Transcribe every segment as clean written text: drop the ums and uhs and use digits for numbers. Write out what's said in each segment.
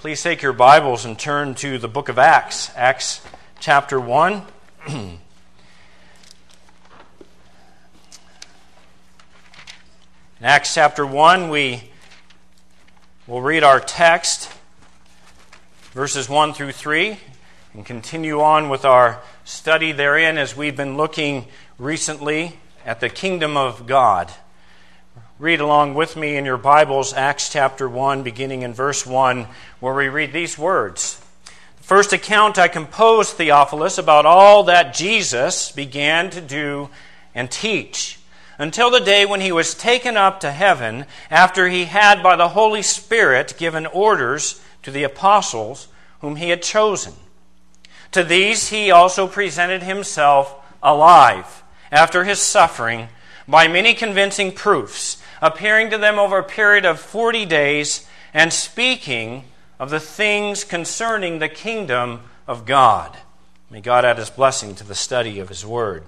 Please take your Bibles and turn to the book of Acts, Acts chapter 1. In Acts chapter 1, we will read our text, verses 1 through 3, and continue on with our study therein as we've been looking recently at the kingdom of God. Read along with me in your Bibles, Acts chapter 1, beginning in verse 1, where we read these words. First account I composed, Theophilus, about all that Jesus began to do and teach, until the day when he was taken up to heaven, after he had by the Holy Spirit given orders to the apostles whom he had chosen. To these he also presented himself alive, after his suffering, by many convincing proofs, appearing to them over a period of 40 days, and speaking of the things concerning the kingdom of God. May God add His blessing to the study of His Word.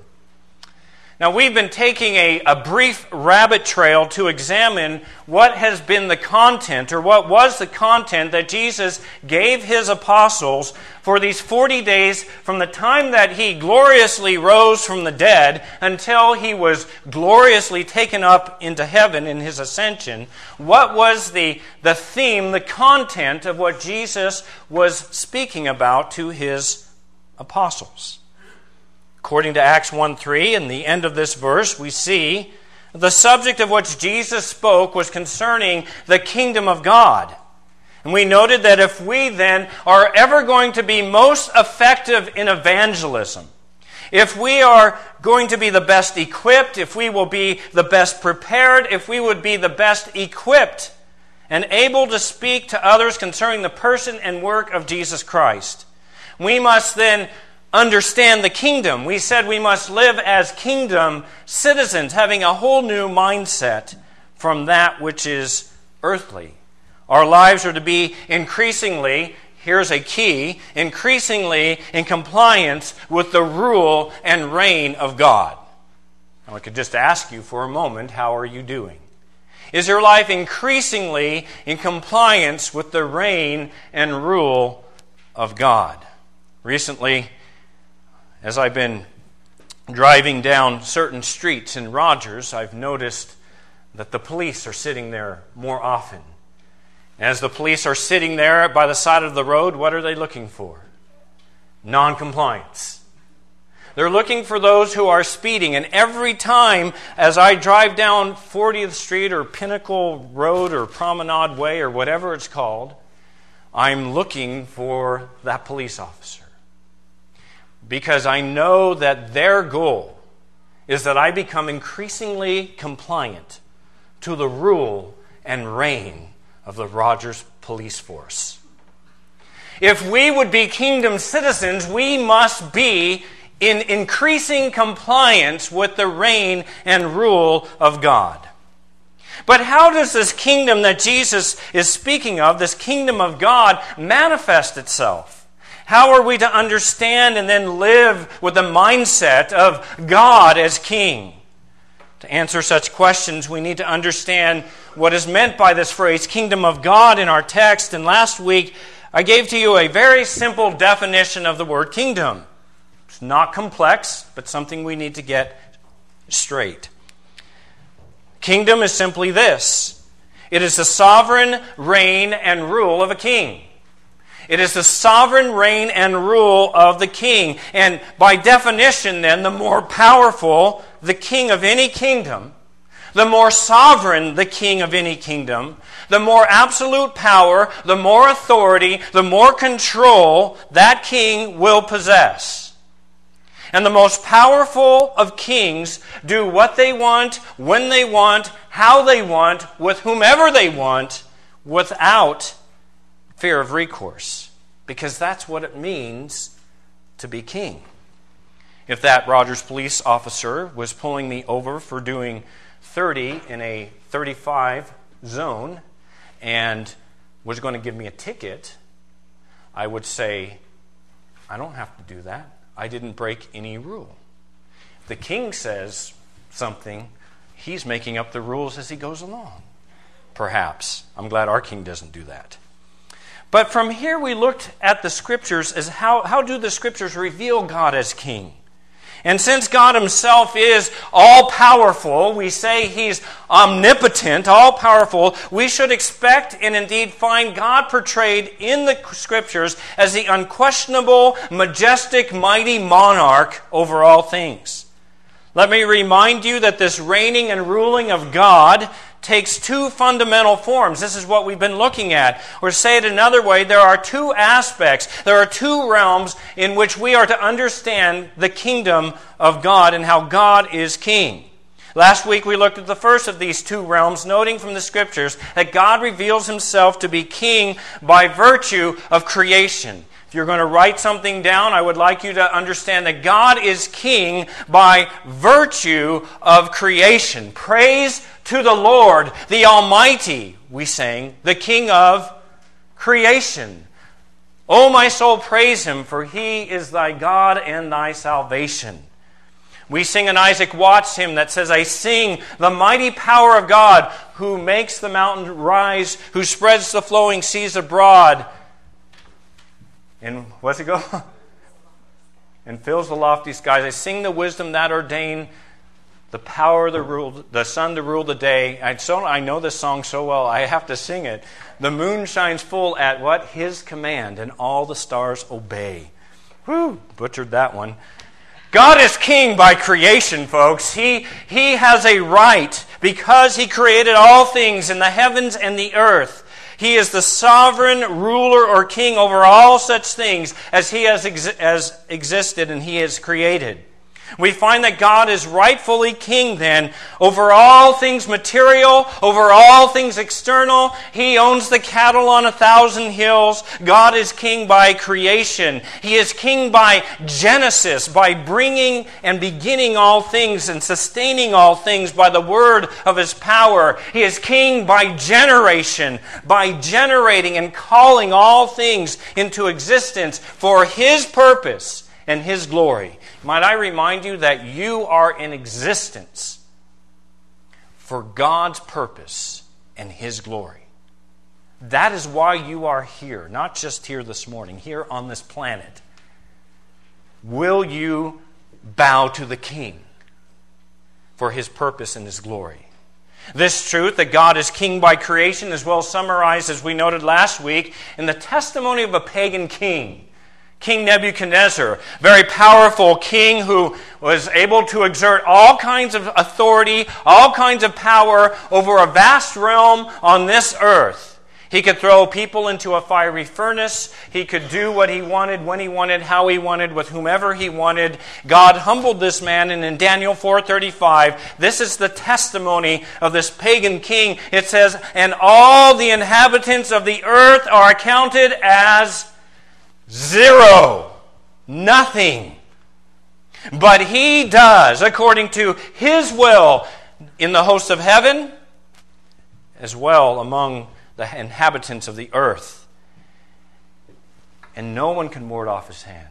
Now, we've been taking a brief rabbit trail to examine what has been the content, or what was the content that Jesus gave His apostles for these 40 days from the time that He gloriously rose from the dead until He was gloriously taken up into heaven in His ascension. What was the theme, the content of what Jesus was speaking about to His apostles? According to Acts 1:3, in the end of this verse, we see the subject of which Jesus spoke was concerning the kingdom of God. And we noted that if we then are ever going to be most effective in evangelism, if we are going to be the best equipped, if we will be the best prepared, if we would be the best equipped and able to speak to others concerning the person and work of Jesus Christ, we must then understand the kingdom. We said we must live as kingdom citizens, having a whole new mindset from that which is earthly. Our lives are to be increasingly, here's a key, increasingly in compliance with the rule and reign of God. Now I could just ask you for a moment, how are you doing? Is your life increasingly in compliance with the reign and rule of God? Recently, as I've been driving down certain streets in Rogers, I've noticed that the police are sitting there more often. As the police are sitting there by the side of the road, what are they looking for? Non-compliance. They're looking for those who are speeding. And every time as I drive down 40th Street or Pinnacle Road or Promenade Way or whatever it's called, I'm looking for that police officer. Because I know that their goal is that I become increasingly compliant to the rule and reign of the Rogers Police Force. If we would be kingdom citizens, we must be in increasing compliance with the reign and rule of God. But how does this kingdom that Jesus is speaking of, this kingdom of God, manifest itself? How are we to understand and then live with the mindset of God as King? To answer such questions, we need to understand what is meant by this phrase, kingdom of God, in our text. And last week, I gave to you a very simple definition of the word kingdom. It's not complex, but something we need to get straight. Kingdom is simply this. It is the sovereign reign and rule of a king. It is the sovereign reign and rule of the king. And by definition, then, the more powerful the king of any kingdom, the more sovereign the king of any kingdom, the more absolute power, the more authority, the more control that king will possess. And the most powerful of kings do what they want, when they want, how they want, with whomever they want, without fear of recourse, because that's what it means to be king. If that Rogers police officer was pulling me over for doing 30 in a 35 zone and was going to give me a ticket, I would say, I don't have to do that. I didn't break any rule. If the king says something, he's making up the rules as he goes along. Perhaps. I'm glad our king doesn't do that. But from here we looked at the Scriptures as how do the Scriptures reveal God as King? And since God Himself is all-powerful, we say He's omnipotent, all-powerful, we should expect and indeed find God portrayed in the Scriptures as the unquestionable, majestic, mighty monarch over all things. Let me remind you that this reigning and ruling of God takes two fundamental forms. This is what we've been looking at. Or say it another way, there are two aspects, there are two realms in which we are to understand the kingdom of God and how God is king. Last week we looked at the first of these two realms, noting from the Scriptures that God reveals Himself to be king by virtue of creation. If you're going to write something down, I would like you to understand that God is king by virtue of creation. Praise to the Lord, the Almighty, we sang, the King of creation. O my soul, praise Him, for He is thy God and thy salvation. We sing an Isaac Watts hymn that says, I sing the mighty power of God, who makes the mountain rise, who spreads the flowing seas abroad. And what's it go? And fills the lofty skies. I sing the wisdom that ordained the power to rule, the sun to rule the day. I know this song so well, I have to sing it. The moon shines full at what? His command, and all the stars obey. Whew, butchered that one. God is king by creation, folks. He has a right because He created all things in the heavens and the earth. He is the sovereign ruler or king over all such things as He has existed and He has created. We find that God is rightfully king then over all things material, over all things external. He owns the cattle on 1,000 hills. God is king by creation. He is king by Genesis, by bringing and beginning all things and sustaining all things by the word of His power. He is king by generation, by generating and calling all things into existence for His purpose and His glory. Might I remind you that you are in existence for God's purpose and His glory. That is why you are here, not just here this morning, here on this planet. Will you bow to the King for His purpose and His glory? This truth that God is king by creation is well summarized, as we noted last week, in the testimony of a pagan king. King Nebuchadnezzar, very powerful king who was able to exert all kinds of authority, all kinds of power over a vast realm on this earth. He could throw people into a fiery furnace. He could do what he wanted, when he wanted, how he wanted, with whomever he wanted. God humbled this man, and in Daniel 4:35, this is the testimony of this pagan king. It says, and all the inhabitants of the earth are accounted as zero. Nothing. But He does, according to His will, in the hosts of heaven, as well among the inhabitants of the earth. And no one can ward off His hand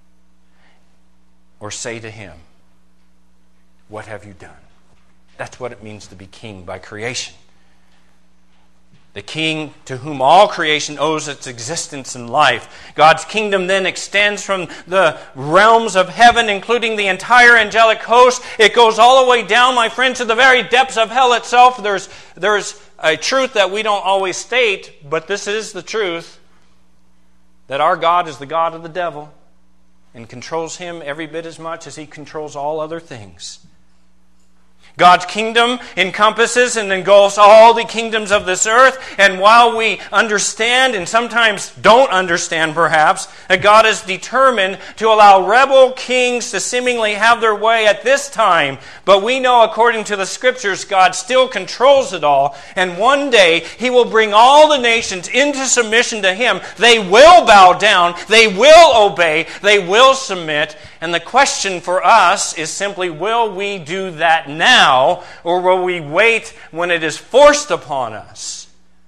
or say to Him, what have you done? That's what it means to be king by creation. The king to whom all creation owes its existence and life. God's kingdom then extends from the realms of heaven, including the entire angelic host. It goes all the way down, my friends, to the very depths of hell itself. There's a truth that we don't always state, but this is the truth, that our God is the God of the devil and controls him every bit as much as He controls all other things. God's kingdom encompasses and engulfs all the kingdoms of this earth. And while we understand, and sometimes don't understand perhaps, that God is determined to allow rebel kings to seemingly have their way at this time, but we know according to the Scriptures, God still controls it all. And one day He will bring all the nations into submission to Him. They will bow down. They will obey. They will submit. And the question for us is simply, will we do that now, or will we wait when it is forced upon us?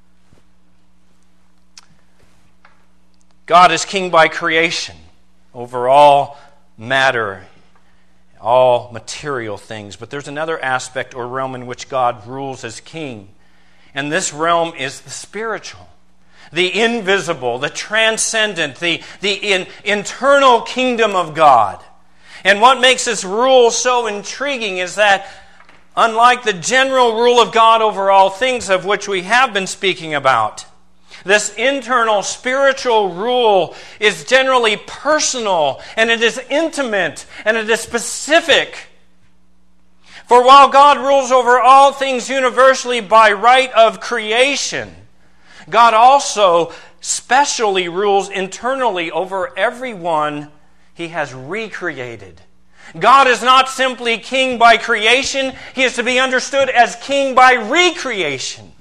God is king by creation over all matter, all material things. But there's another aspect or realm in which God rules as king. And this realm is the spiritual. the invisible, the transcendent, the internal kingdom of God. And what makes this rule so intriguing is that, unlike the general rule of God over all things of which we have been speaking about, this internal spiritual rule is generally personal, and it is intimate, and it is specific. For while God rules over all things universally by right of creation, God also specially rules internally over everyone He has recreated. God is not simply king by creation. He is to be understood as king by recreation.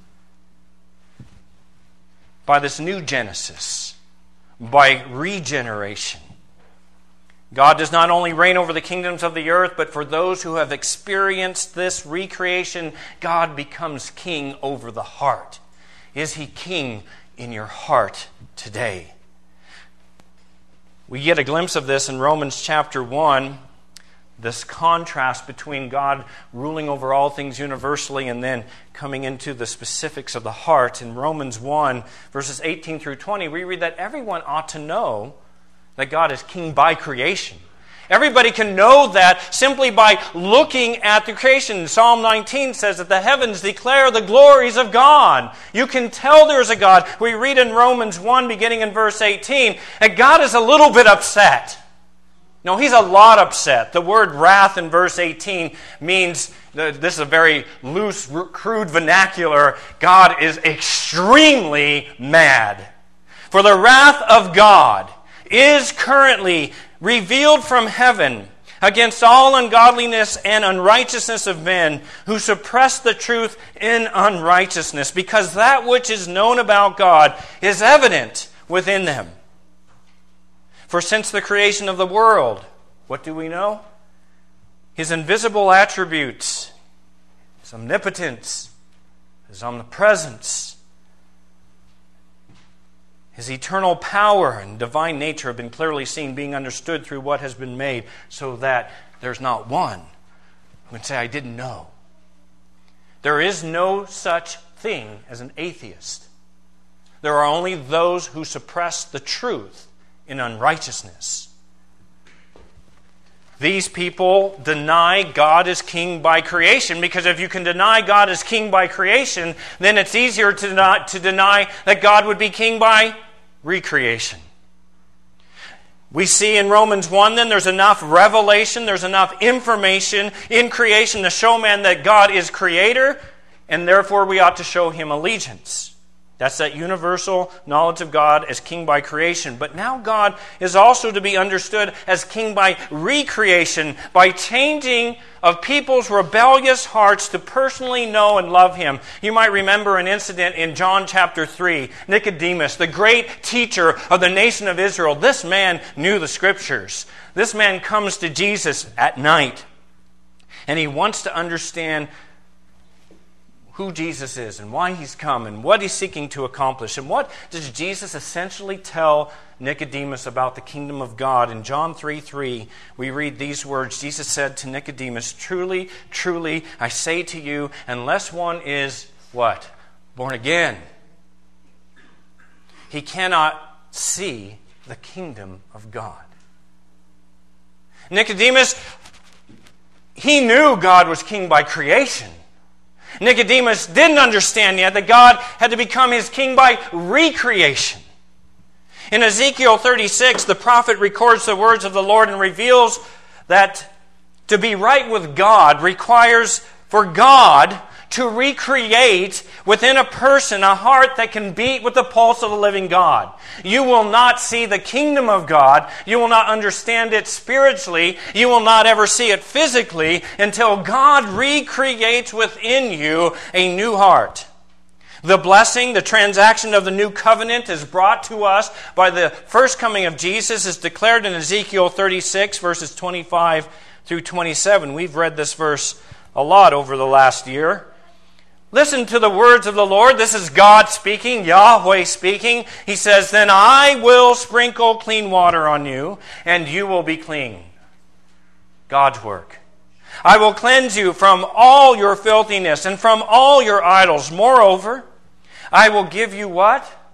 By this new Genesis, by regeneration. God does not only reign over the kingdoms of the earth, but for those who have experienced this recreation, God becomes king over the heart. Is He king in your heart today? We get a glimpse of this in Romans chapter 1, this contrast between God ruling over all things universally and then coming into the specifics of the heart. In Romans 1, verses 18 through 20, we read that everyone ought to know that God is king by creation. Everybody can know that simply by looking at the creation. Psalm 19 says that the heavens declare the glories of God. You can tell there's a God. We read in Romans 1, beginning in verse 18, that God is a little bit upset. No, He's a lot upset. The word wrath in verse 18 means, this is a very loose, crude vernacular, God is extremely mad. For the wrath of God is currently revealed from heaven against all ungodliness and unrighteousness of men who suppress the truth in unrighteousness, because that which is known about God is evident within them. For since the creation of the world, what do we know? His invisible attributes, His omnipotence, His omnipresence, His eternal power and divine nature have been clearly seen, being understood through what has been made, so that there's not one who can say, I didn't know. There is no such thing as an atheist. There are only those who suppress the truth in unrighteousness. These people deny God is king by creation, because if you can deny God is king by creation, then it's easier to deny that God would be king by recreation. We see in Romans 1 then there's enough revelation, there's enough information in creation to show man that God is creator, and therefore we ought to show Him allegiance. That's that universal knowledge of God as king by creation. But now God is also to be understood as king by recreation, by changing of people's rebellious hearts to personally know and love Him. You might remember an incident in John chapter 3. Nicodemus, the great teacher of the nation of Israel. This man knew the Scriptures. This man comes to Jesus at night, and he wants to understand who Jesus is and why He's come and what He's seeking to accomplish. And what does Jesus essentially tell Nicodemus about the kingdom of God? In John 3:3, we read these words. Jesus said to Nicodemus, Truly, truly, I say to you, unless one is, what? Born again, he cannot see the kingdom of God. Nicodemus, he knew God was king by creation. Nicodemus didn't understand yet that God had to become his king by recreation. In Ezekiel 36, the prophet records the words of the Lord and reveals that to be right with God requires for God to recreate within a person a heart that can beat with the pulse of the living God. You will not see the kingdom of God. You will not understand it spiritually. You will not ever see it physically until God recreates within you a new heart. The blessing, the transaction of the new covenant is brought to us by the first coming of Jesus, is declared in Ezekiel 36, verses 25 through 27. We've read this verse a lot over the last year. Listen to the words of the Lord. This is God speaking, Yahweh speaking. He says, Then I will sprinkle clean water on you, and you will be clean. God's work. I will cleanse you from all your filthiness and from all your idols. Moreover, I will give you what?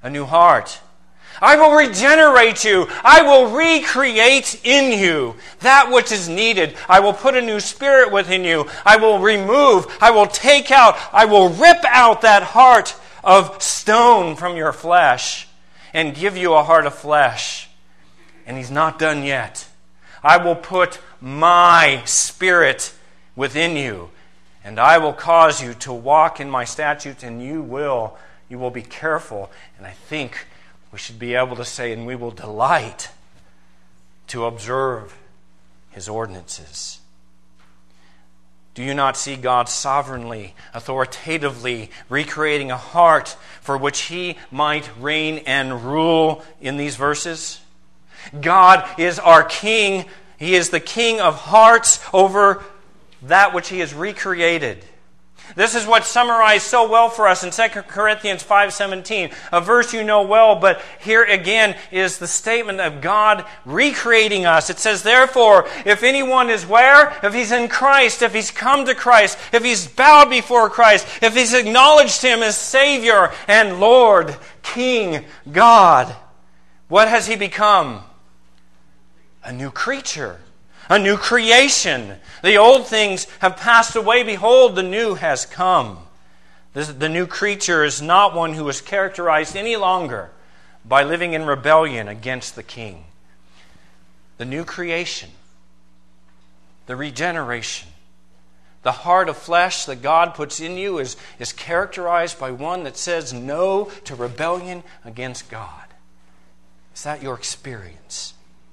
a new heart. I will regenerate you. I will recreate in you that which is needed. I will put a new spirit within you. I will remove, I will take out, I will rip out that heart of stone from your flesh and give you a heart of flesh. And He's not done yet. I will put my Spirit within you, and I will cause you to walk in my statutes, and you will be careful. And I think we should be able to say, and we will delight to observe His ordinances. Do you not see God sovereignly, authoritatively recreating a heart for which He might reign and rule in these verses? God is our King. He is the King of hearts over that which He has recreated. This is what's summarized so well for us in 2 Corinthians 5:17, a verse you know well, but here again is the statement of God recreating us. It says, therefore, if anyone is where? If he's in Christ, if he's come to Christ, if he's bowed before Christ, if he's acknowledged Him as Savior and Lord, King, God, what has he become? A new creature. A new creation. The old things have passed away. Behold, the new has come. The new creature is not one who is characterized any longer by living in rebellion against the King. The new creation, the regeneration, the heart of flesh that God puts in you is characterized by one that says no to rebellion against God. Is that your experience?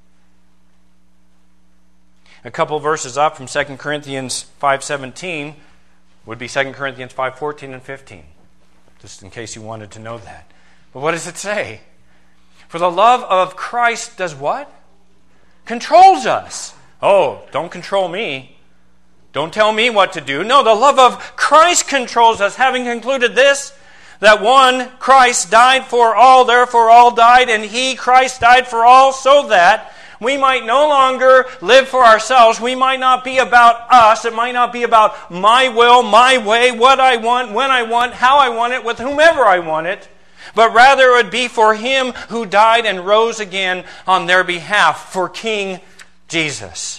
A couple verses up from 2 Corinthians 5:17 would be 2 Corinthians 5:14 and 15, just in case you wanted to know that. But what does it say? For the love of Christ does what? Controls us. Oh, don't control me. Don't tell me what to do. No, the love of Christ controls us, having concluded this, that one, Christ, died for all, therefore all died, and He, Christ, died for all, so that we might no longer live for ourselves. We might not be about us. It might not be about my will, my way, what I want, when I want, how I want it, with whomever I want it. But rather it would be for Him who died and rose again on their behalf, for King Jesus.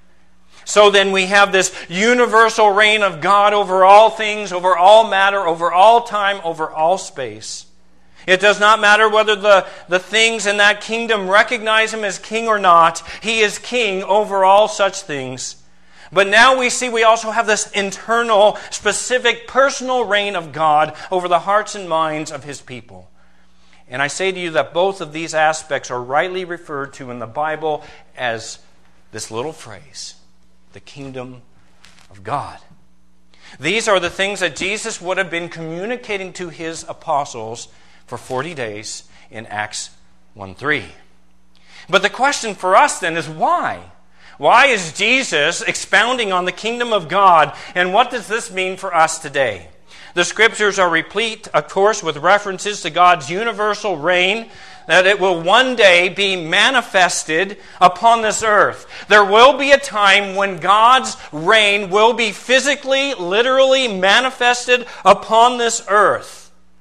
So then we have this universal reign of God over all things, over all matter, over all time, over all space. It does not matter whether the things in that kingdom recognize Him as King or not. He is King over all such things. But now we see we also have this internal, specific, personal reign of God over the hearts and minds of His people. And I say to you that both of these aspects are rightly referred to in the Bible as this little phrase, the kingdom of God. These are the things that Jesus would have been communicating to His apostles for 40 days in Acts 1:3. But the question for us then is why? Why is Jesus expounding on the kingdom of God, and what does this mean for us today? The Scriptures are replete, of course, with references to God's universal reign, that it will one day be manifested upon this earth. There will be a time when God's reign will be physically, literally manifested upon this earth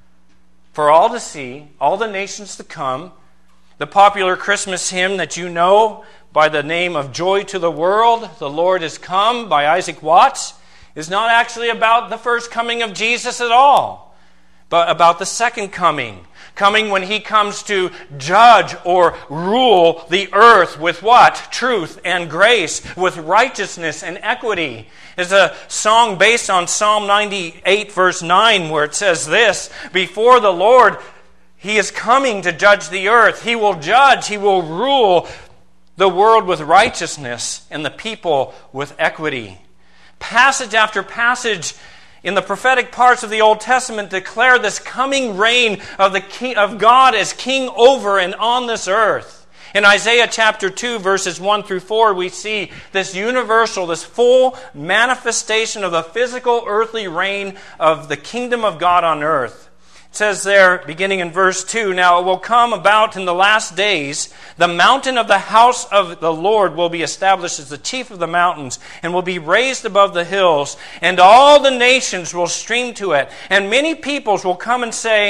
for all to see, all the nations to come. The popular Christmas hymn that you know by the name of Joy to the World, The Lord is Come, by Isaac Watts, is not actually about the first coming of Jesus at all, but about the second coming when He comes to judge or rule the earth with what? Truth and grace, with righteousness and equity. There's a song based on Psalm 98 verse 9 where it says this, before the Lord, He is coming to judge the earth. He will judge, He will rule the world with righteousness and the people with equity. Passage after passage in the prophetic parts of the Old Testament declare this coming reign of God as King over and on this earth. In Isaiah chapter 2, verses 1 through 4, we see this universal, this full manifestation of the physical earthly reign of the kingdom of God on earth. It says there, beginning in verse 2, now it will come about in the last days, the mountain of the house of the Lord will be established as the chief of the mountains, and will be raised above the hills, and all the nations will stream to it. And many peoples will come and say,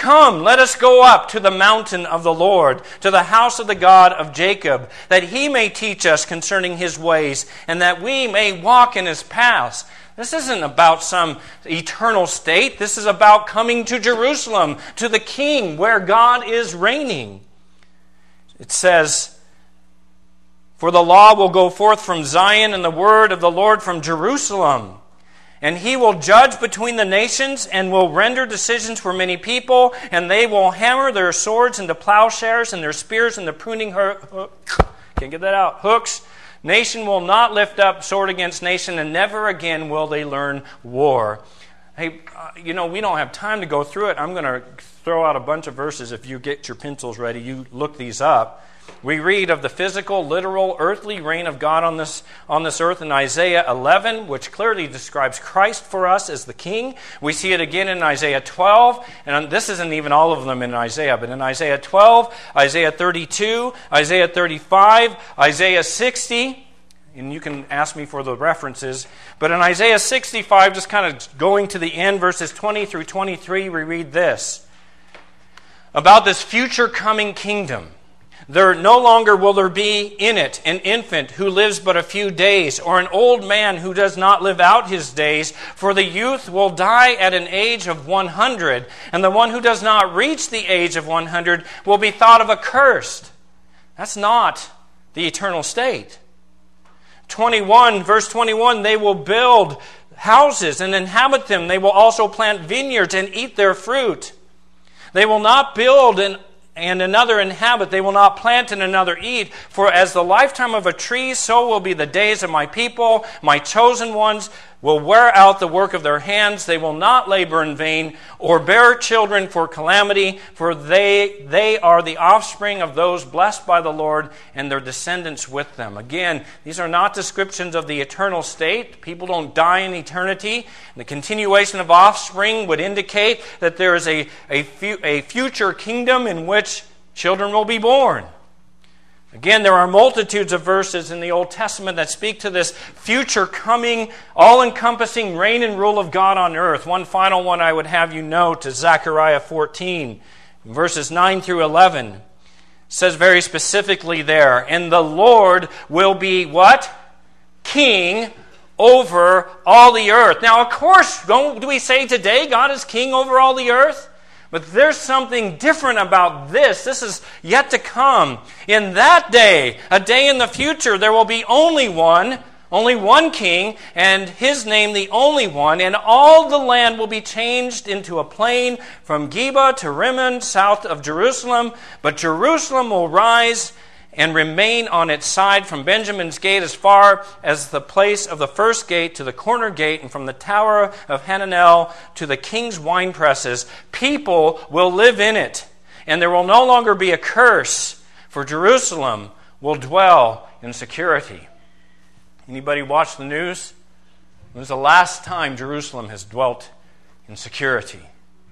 Come, let us go up to the mountain of the Lord, to the house of the God of Jacob, that he may teach us concerning his ways, and that we may walk in his paths. This isn't about some eternal state. This is about coming to Jerusalem, to the King, where God is reigning. It says, for the law will go forth from Zion, and the word of the Lord from Jerusalem. And he will judge between the nations, and will render decisions for many people, and they will hammer their swords into plowshares, and their spears into pruning can't get that out, hooks. Nation will not lift up sword against nation, and never again will they learn war. Hey, we don't have time to go through it. I'm going to throw out a bunch of verses. If you get your pencils ready, you look these up. We read of the physical, literal, earthly reign of God on this earth in Isaiah 11, which clearly describes Christ for us as the King. We see it again in Isaiah 12, and this isn't even all of them in Isaiah, but in Isaiah 12, Isaiah 32, Isaiah 35, Isaiah 60, and you can ask me for the references, but in Isaiah 65, just kind of going to the end, verses 20 through 23, we read this. About this future coming kingdom. There no longer will there be in it an infant who lives but a few days, or an old man who does not live out his days, for the youth will die at an age of 100, and the one who does not reach the age of 100 will be thought of accursed. That's not the eternal state. 21, verse 21, they will build houses and inhabit them. They will also plant vineyards and eat their fruit. They will not build and another inhabit. They will not plant and another eat. For as the lifetime of a tree, so will be the days of my people. My chosen ones will wear out the work of their hands. They will not labor in vain or bear children for calamity. For they are the offspring of those blessed by the Lord, and their descendants with them. Again, these are not descriptions of the eternal state. People don't die in eternity. And the continuation of offspring would indicate that there is a future kingdom in which children will be born. Again, there are multitudes of verses in the Old Testament that speak to this future coming, all-encompassing reign and rule of God on earth. One final one I would have you note is Zechariah 14, verses 9 through 11. It says very specifically there, and the Lord will be what? King over all the earth. Now, of course, do we say today God is king over all the earth? But there's something different about this. This is yet to come. In that day, a day in the future, there will be only one king, and his name the only one, and all the land will be changed into a plain from Geba to Rimmon, south of Jerusalem. But Jerusalem will rise and remain on its side from Benjamin's gate as far as the place of the first gate to the corner gate, and from the tower of Hananel to the king's wine presses. People will live in it, and there will no longer be a curse, for Jerusalem will dwell in security. Anybody watch the news? When was the last time Jerusalem has dwelt in security?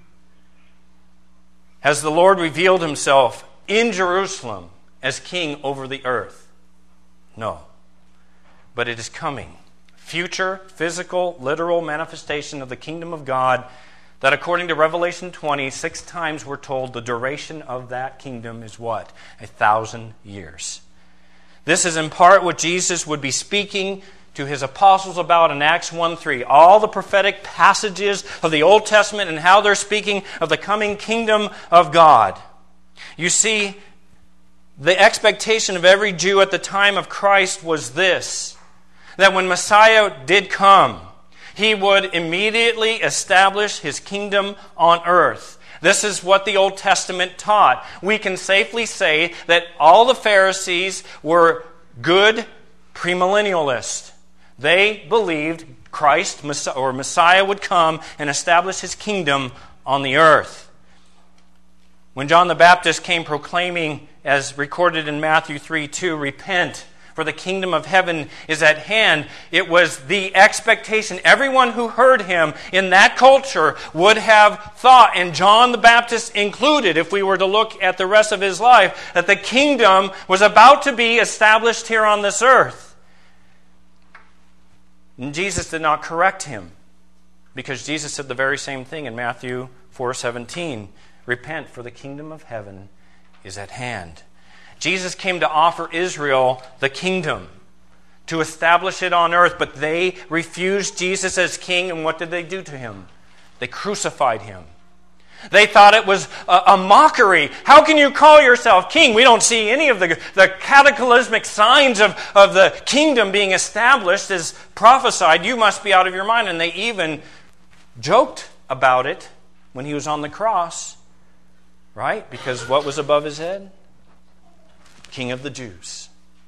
Has the Lord revealed himself in Jerusalem as king over the earth? No. But it is coming. Future, physical, literal manifestation of the kingdom of God that according to Revelation 20, 6 times we're told the duration of that kingdom is what? 1,000 years. This is in part what Jesus would be speaking to his apostles about in Acts 1:3. All the prophetic passages of the Old Testament and how they're speaking of the coming kingdom of God. You see, the expectation of every Jew at the time of Christ was this, that when Messiah did come, he would immediately establish his kingdom on earth. This is what the Old Testament taught. We can safely say that all the Pharisees were good premillennialists. They believed Christ or Messiah would come and establish his kingdom on the earth. When John the Baptist came proclaiming, as recorded in Matthew 3:2, repent, for the kingdom of heaven is at hand, it was the expectation. Everyone who heard him in that culture would have thought, and John the Baptist included, if we were to look at the rest of his life, that the kingdom was about to be established here on this earth. And Jesus did not correct him, because Jesus said the very same thing in Matthew 4:17. Repent, for the kingdom of heaven is at hand. Jesus came to offer Israel the kingdom, to establish it on earth, but they refused Jesus as king, and what did they do to him? They crucified him. They thought it was a mockery. How can you call yourself king? We don't see any of the cataclysmic signs of the kingdom being established as prophesied. You must be out of your mind. And they even joked about it when he was on the cross, right? Because what was above his head? King of the Jews.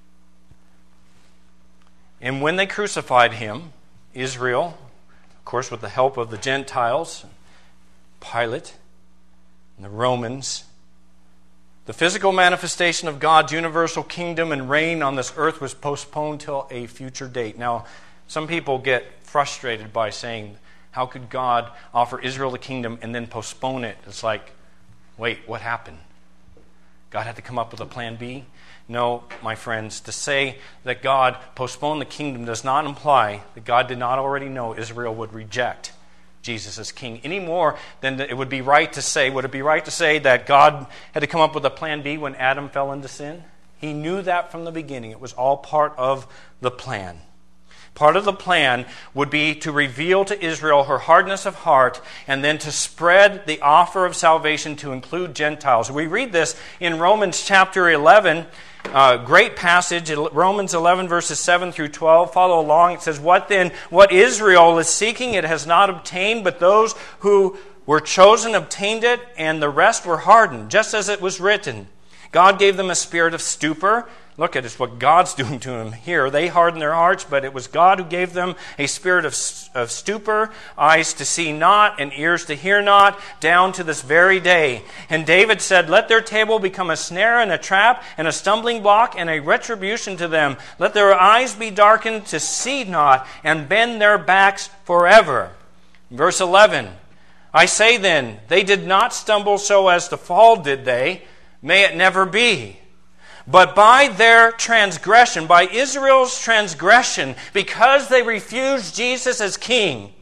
And when they crucified him, Israel, of course with the help of the Gentiles, Pilate, and the Romans, the physical manifestation of God's universal kingdom and reign on this earth was postponed till a future date. Now, some people get frustrated by saying, how could God offer Israel the kingdom and then postpone it? It's like, wait, what happened? God had to come up with a plan B? No, my friends, to say that God postponed the kingdom does not imply that God did not already know Israel would reject Jesus as king any more than it would be right to say. Would it be right to say that God had to come up with a plan B when Adam fell into sin? He knew that from the beginning. It was all part of the plan. Part of the plan would be to reveal to Israel her hardness of heart and then to spread the offer of salvation to include Gentiles. We read this in Romans chapter 11. Great passage, Romans 11 verses 7 through 12. Follow along. It says, What then? What Israel is seeking it has not obtained, but those who were chosen obtained it, and the rest were hardened, just as it was written. God gave them a spirit of stupor. Look at it, it's what God's doing to them here. They hardened their hearts, but it was God who gave them a spirit of stupor, eyes to see not, and ears to hear not, down to this very day. And David said, Let their table become a snare and a trap and a stumbling block and a retribution to them. Let their eyes be darkened to see not, and bend their backs forever. Verse 11, I say then, they did not stumble so as to fall, did they? May it never be. But by their transgression, by Israel's transgression, because they refused Jesus as king,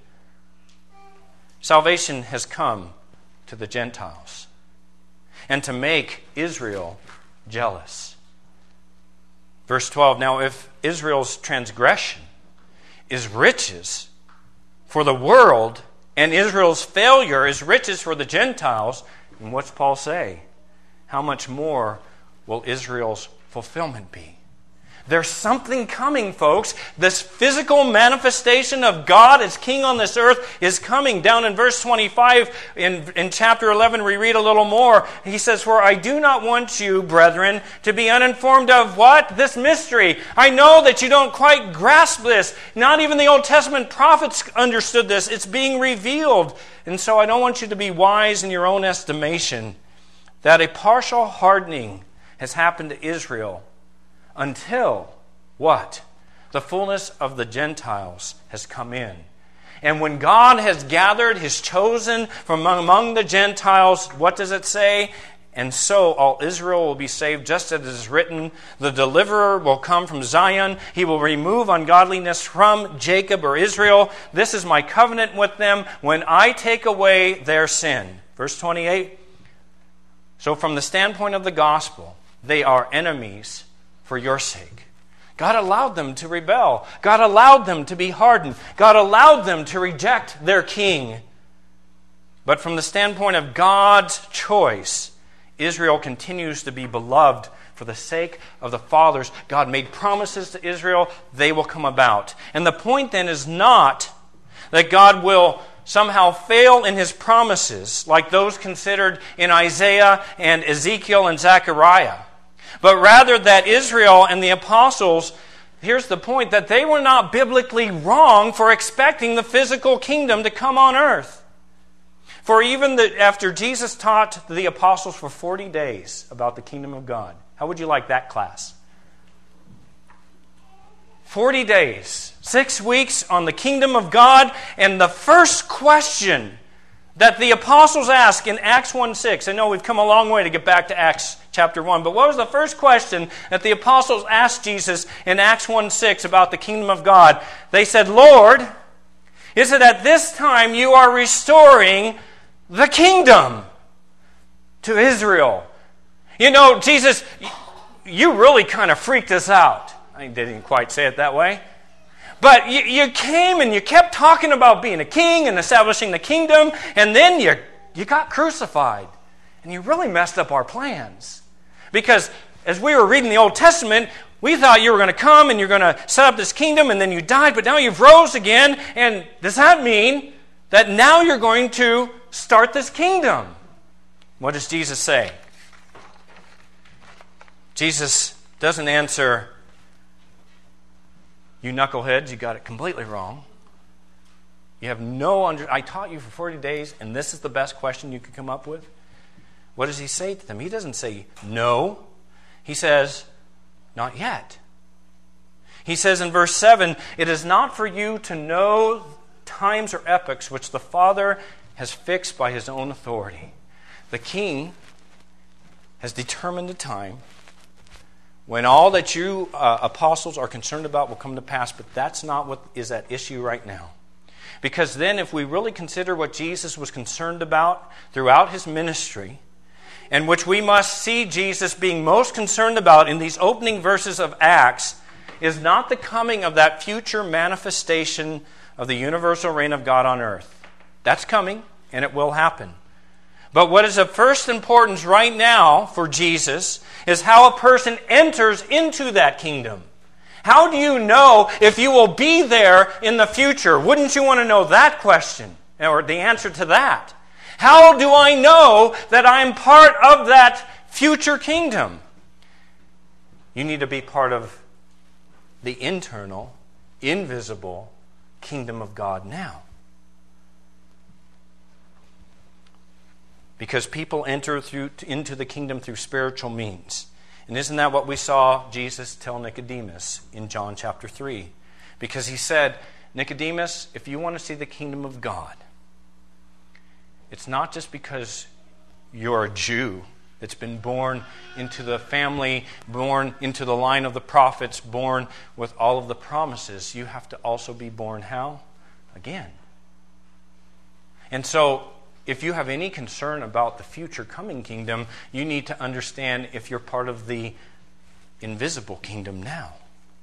salvation has come to the Gentiles. And to make Israel jealous. Verse 12, now if Israel's transgression is riches for the world, and Israel's failure is riches for the Gentiles, then what's Paul say? How much more will Israel's fulfillment be? There's something coming, folks. This physical manifestation of God as king on this earth is coming. Down in verse 25 in chapter 11, we read a little more. He says, For I do not want you, brethren, to be uninformed of what? This mystery. I know that you don't quite grasp this. Not even the Old Testament prophets understood this. It's being revealed. And so I don't want you to be wise in your own estimation, that a partial hardening has happened to Israel until what? The fullness of the Gentiles has come in. And when God has gathered His chosen from among the Gentiles, what does it say? And so all Israel will be saved, just as it is written, the deliverer will come from Zion. He will remove ungodliness from Jacob or Israel. This is my covenant with them when I take away their sin. Verse 28. So from the standpoint of the gospel, they are enemies for your sake. God allowed them to rebel. God allowed them to be hardened. God allowed them to reject their king. But from the standpoint of God's choice, Israel continues to be beloved for the sake of the fathers. God made promises to Israel, they will come about. And the point then is not that God will somehow fail in His promises like those considered in Isaiah and Ezekiel and Zechariah. But rather that Israel and the apostles, here's the point, that they were not biblically wrong for expecting the physical kingdom to come on earth. For even after Jesus taught the apostles for 40 days about the kingdom of God, how would you like that class? 40 days, 6 weeks on the kingdom of God, and the first question that the apostles ask in Acts 1:6. I know we've come a long way to get back to Acts chapter 1, but what was the first question that the apostles asked Jesus in Acts 1:6 about the kingdom of God? They said, Lord, is it at this time you are restoring the kingdom? to Israel. You know, Jesus, you really kind of freaked us out. I didn't quite say it that way. But you came and you kept talking about being a king and establishing the kingdom, and then you got crucified. And you really messed up our plans. Because as we were reading the Old Testament, we thought you were going to come and you're going to set up this kingdom, and then you died, but now you've rose again. And does that mean that now you're going to start this kingdom? What does Jesus say? Jesus doesn't answer, "You knuckleheads, you got it completely wrong. You have I taught you for 40 days, and this is the best question you could come up with." What does he say to them? He doesn't say no. He says, "Not yet." He says in verse 7, "It is not for you to know times or epochs which the Father has fixed by his own authority." The King has determined a time when all that you apostles are concerned about will come to pass, but that's not what is at issue right now. Because then if we really consider what Jesus was concerned about throughout his ministry, and which we must see Jesus being most concerned about in these opening verses of Acts, is not the coming of that future manifestation of the universal reign of God on earth. That's coming, and it will happen. But what is of first importance right now for Jesus is how a person enters into that kingdom. How do you know if you will be there in the future? Wouldn't you want to know that question, or the answer to that? How do I know that I'm part of that future kingdom? You need to be part of the internal, invisible kingdom of God now. Because people enter into the kingdom through spiritual means. And isn't that what we saw Jesus tell Nicodemus in John chapter 3? Because he said, "Nicodemus, if you want to see the kingdom of God, it's not just because you're a Jew that's been born into the family, born into the line of the prophets, born with all of the promises. You have to also be born how? Again." And so, if you have any concern about the future coming kingdom, you need to understand if you're part of the invisible kingdom now.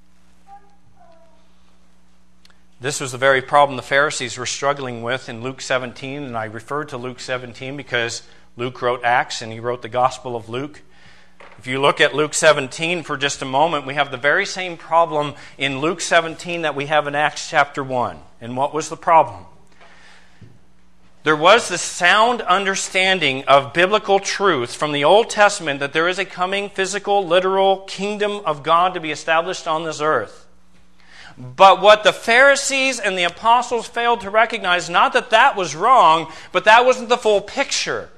This was the very problem the Pharisees were struggling with in Luke 17, and I referred to Luke 17 because Luke wrote Acts and he wrote the Gospel of Luke. If you look at Luke 17 for just a moment, we have the very same problem in Luke 17 that we have in Acts chapter 1. And what was the problem? There was this sound understanding of biblical truth from the Old Testament that there is a coming physical, literal kingdom of God to be established on this earth. But what the Pharisees and the apostles failed to recognize, not that that was wrong, but that wasn't the full picture.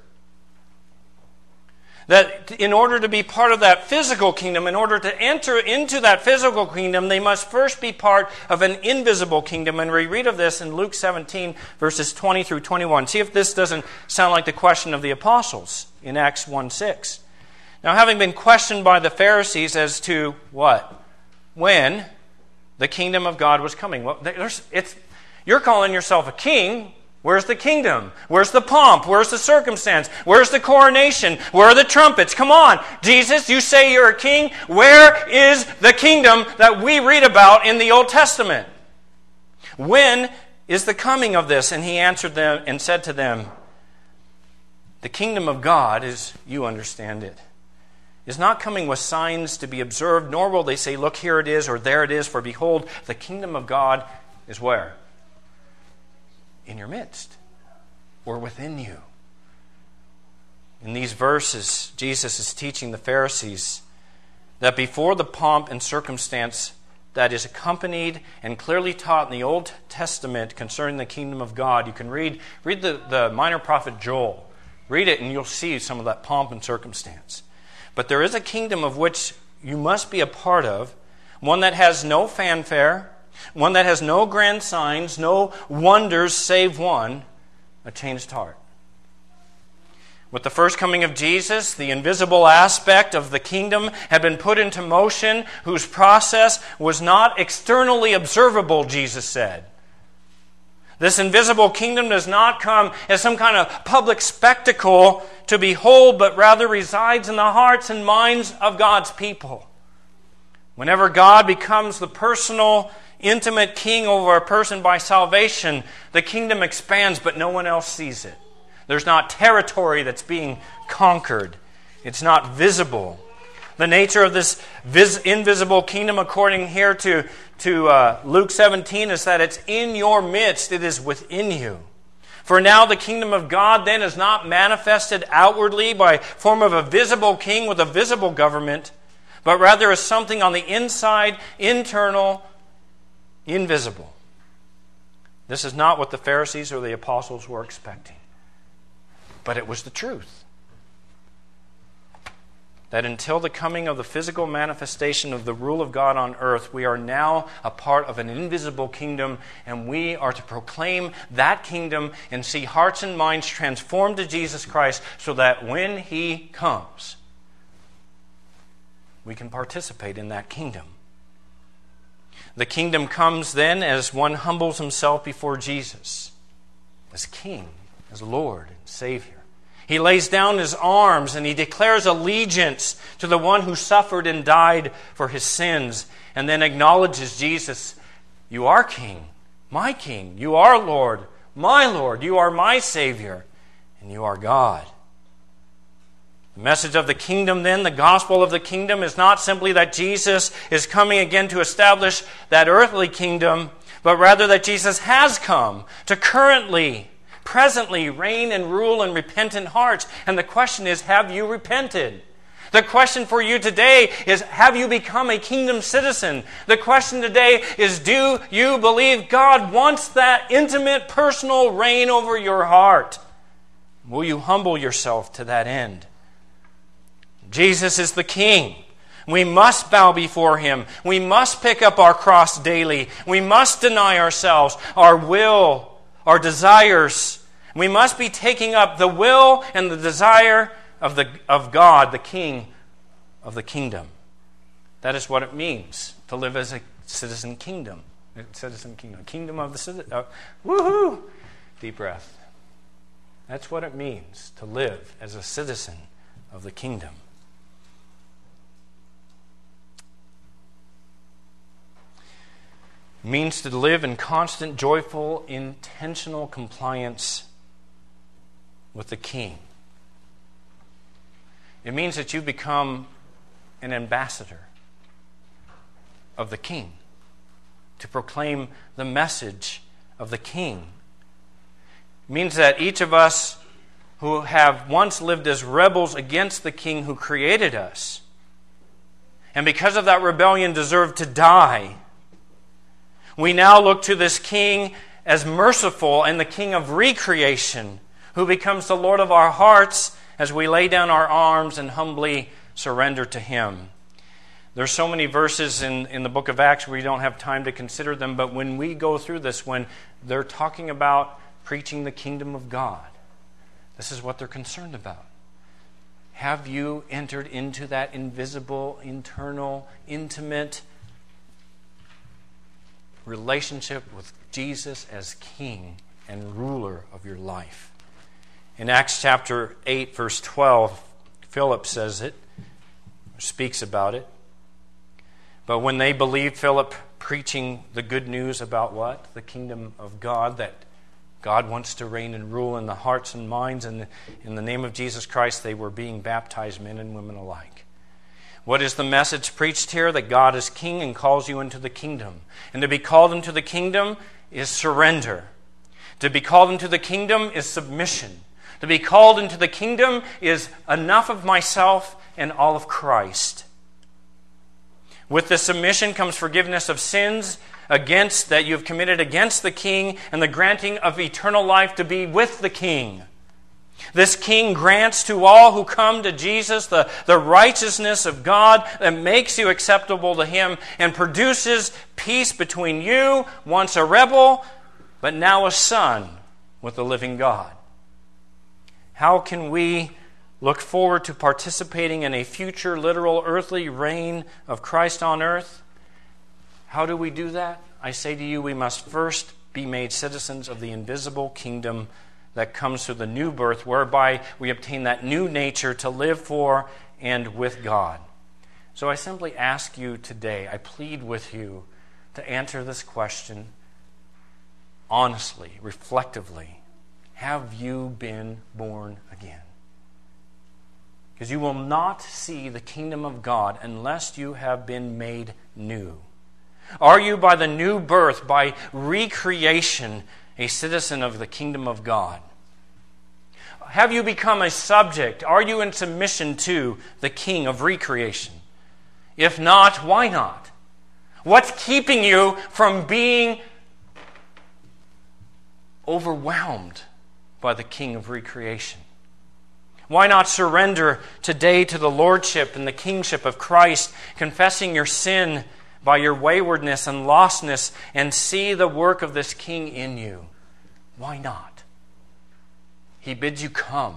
That in order to be part of that physical kingdom, in order to enter into that physical kingdom, they must first be part of an invisible kingdom. And we read of this in Luke 17, verses 20 through 21. See if this doesn't sound like the question of the apostles in Acts 1:6. Now, having been questioned by the Pharisees as to what? When the kingdom of God was coming. Well, you're calling yourself a king. Where's the kingdom? Where's the pomp? Where's the circumstance? Where's the coronation? Where are the trumpets? Come on, Jesus, you say you're a king. Where is the kingdom that we read about in the Old Testament? When is the coming of this? And he answered them and said to them, the kingdom of God, as you understand it, is not coming with signs to be observed, nor will they say, look, here it is, or there it is, for behold, the kingdom of God is where? In your midst, or within you. In these verses, Jesus is teaching the Pharisees that before the pomp and circumstance that is accompanied and clearly taught in the Old Testament concerning the kingdom of God, you can read the minor prophet Joel. Read it and you'll see some of that pomp and circumstance. But there is a kingdom of which you must be a part of, one that has no fanfare, one that has no grand signs, no wonders save one, a changed heart. With the first coming of Jesus, the invisible aspect of the kingdom had been put into motion, whose process was not externally observable, Jesus said. This invisible kingdom does not come as some kind of public spectacle to behold, but rather resides in the hearts and minds of God's people. Whenever God becomes the personal, intimate king over a person by salvation, the kingdom expands, but no one else sees it. There's not territory that's being conquered. It's not visible. The nature of this invisible kingdom, according here to Luke 17, is that it's in your midst. It is within you. For now the kingdom of God then is not manifested outwardly by form of a visible king with a visible government, but rather as something on the inside, internal, invisible. This is not what the Pharisees or the apostles were expecting. But it was the truth. That until the coming of the physical manifestation of the rule of God on earth, we are now a part of an invisible kingdom, and we are to proclaim that kingdom and see hearts and minds transformed to Jesus Christ so that when He comes, we can participate in that kingdom. The kingdom comes then as one humbles himself before Jesus, as King, as Lord and Savior. He lays down his arms and he declares allegiance to the one who suffered and died for his sins, and then acknowledges Jesus, you are King, my King. You are Lord, my Lord. You are my Savior, and you are God. The message of the kingdom then, the gospel of the kingdom, is not simply that Jesus is coming again to establish that earthly kingdom, but rather that Jesus has come to presently reign and rule in repentant hearts. And the question is, have you repented? The question for you today is, have you become a kingdom citizen? The question today is, do you believe God wants that intimate, personal reign over your heart? Will you humble yourself to that end? Jesus is the King. We must bow before Him. We must pick up our cross daily. We must deny ourselves, our will, our desires. We must be taking up the will and the desire of God, the King of the kingdom. That is what it means to live as a citizen kingdom. Kingdom of the citizen. Woohoo! Deep breath. That's what it means to live as a citizen of the kingdom. It means to live in constant, joyful, intentional compliance with the King. It means that you become an ambassador of the King, to proclaim the message of the King. It means that each of us who have once lived as rebels against the King who created us, and because of that rebellion deserved to die, we now look to this King as merciful and the King of recreation, who becomes the Lord of our hearts as we lay down our arms and humbly surrender to Him. There's so many verses in the book of Acts where we don't have time to consider them, but when we go through this, when they're talking about preaching the kingdom of God, this is what they're concerned about. Have you entered into that invisible, internal, intimate relationship with Jesus as King and ruler of your life? In Acts chapter 8, verse 12, Philip says it, speaks about it. But when they believed Philip preaching the good news about what? The kingdom of God, that God wants to reign and rule in the hearts and minds, and in the name of Jesus Christ, they were being baptized, men and women alike. What is the message preached here? That God is King and calls you into the kingdom. And to be called into the kingdom is surrender. To be called into the kingdom is submission. To be called into the kingdom is enough of myself and all of Christ. With the submission comes forgiveness of sins that you have committed against the King, and the granting of eternal life to be with the King. This King grants to all who come to Jesus the righteousness of God that makes you acceptable to Him and produces peace between you, once a rebel, but now a son with the living God. How can we look forward to participating in a future literal earthly reign of Christ on earth? How do we do that? I say to you, we must first be made citizens of the invisible kingdom that comes through the new birth, whereby we obtain that new nature to live for and with God. So I simply ask you today, I plead with you to answer this question honestly, reflectively. Have you been born again? Because you will not see the kingdom of God unless you have been made new. Are you, by the new birth, by recreation, a citizen of the kingdom of God? Have you become a subject? Are you in submission to the King of recreation? If not, why not? What's keeping you from being overwhelmed by the King of recreation? Why not surrender today to the lordship and the kingship of Christ, confessing your sin by your waywardness and lostness, and see the work of this King in you? Why not? He bids you come.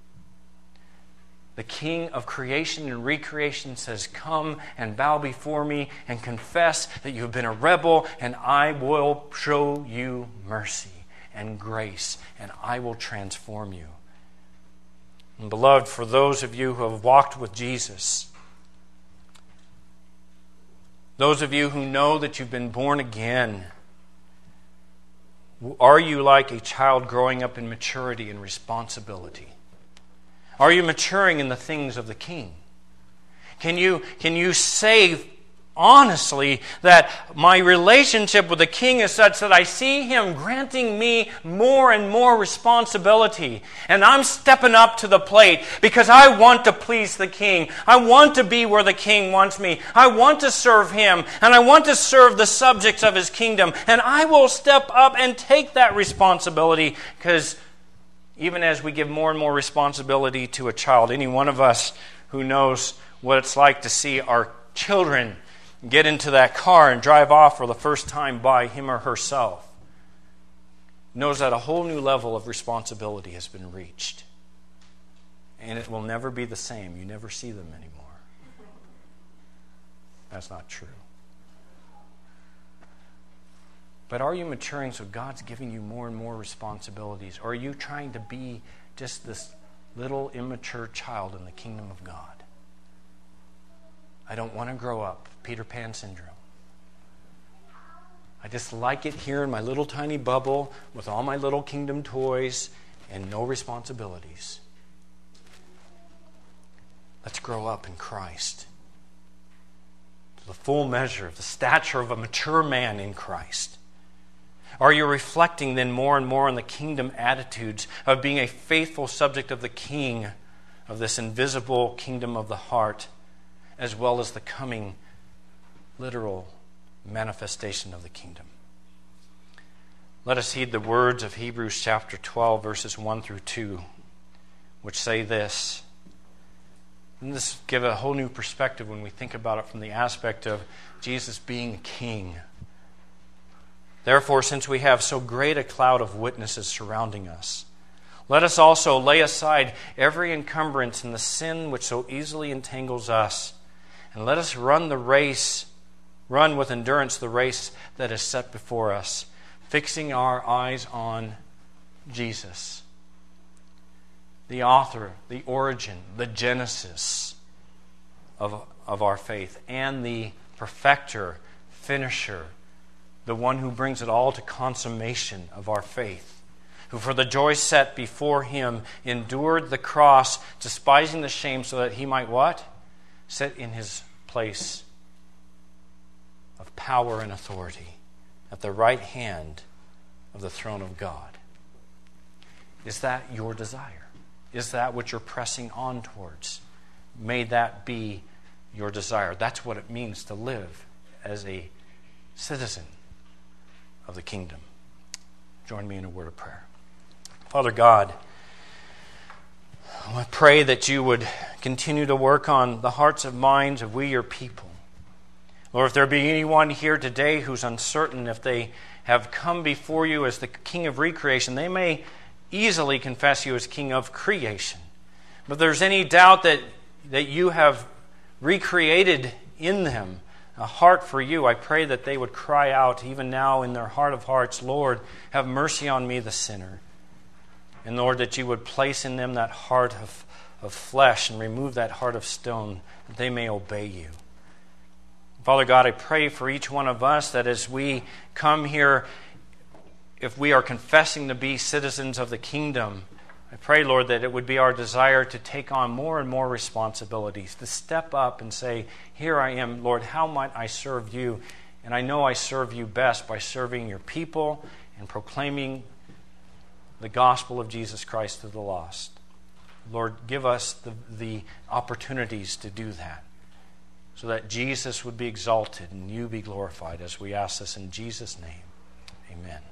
The King of creation and recreation says, come and bow before me and confess that you have been a rebel, and I will show you mercy and grace, and I will transform you. And beloved, for those of you who have walked with Jesus, those of you who know that you've been born again, are you like a child growing up in maturity and responsibility? Are you maturing in the things of the King? Can you say honestly that my relationship with the King is such that I see Him granting me more and more responsibility, and I'm stepping up to the plate because I want to please the King. I want to be where the King wants me. I want to serve Him, and I want to serve the subjects of His kingdom, and I will step up and take that responsibility, because even as we give more and more responsibility to a child, any one of us who knows what it's like to see our children get into that car and drive off for the first time by him or herself knows that a whole new level of responsibility has been reached. And it will never be the same. You never see them anymore. That's not true. But are you maturing so God's giving you more and more responsibilities? Or are you trying to be just this little immature child in the kingdom of God? I don't want to grow up. Peter Pan syndrome. I just like it here in my little tiny bubble with all my little kingdom toys and no responsibilities. Let's grow up in Christ to the full measure of the stature of a mature man in Christ. Are you reflecting then more and more on the kingdom attitudes of being a faithful subject of the King of this invisible kingdom of the heart, as well as the coming literal manifestation of the kingdom? Let us heed the words of Hebrews chapter 12, verses 1 through 2, which say this. And this gives a whole new perspective when we think about it from the aspect of Jesus being king. Therefore, since we have so great a cloud of witnesses surrounding us, let us also lay aside every encumbrance and the sin which so easily entangles us, and let us run with endurance the race that is set before us, fixing our eyes on Jesus, the author, the origin, the genesis of our faith, and the perfecter, finisher, the one who brings it all to consummation of our faith, who for the joy set before Him endured the cross, despising the shame, so that He might what? Sit in His place of power and authority at the right hand of the throne of God. Is that your desire? Is that what you're pressing on towards? May that be your desire. That's what it means to live as a citizen of the kingdom. Join me in a word of prayer. Father God, I pray that you would continue to work on the hearts and minds of we, your people. Lord, if there be anyone here today who's uncertain if they have come before you as the King of recreation, they may easily confess you as King of creation. But if there's any doubt that you have recreated in them a heart for you, I pray that they would cry out even now in their heart of hearts, Lord, have mercy on me, the sinner. And Lord, that you would place in them that heart of flesh and remove that heart of stone, that they may obey you. Father God, I pray for each one of us that as we come here, if we are confessing to be citizens of the kingdom, I pray, Lord, that it would be our desire to take on more and more responsibilities, to step up and say, here I am, Lord, how might I serve you? And I know I serve you best by serving your people and proclaiming the gospel of Jesus Christ to the lost. Lord, give us the opportunities to do that, so that Jesus would be exalted and you be glorified, as we ask this in Jesus' name. Amen.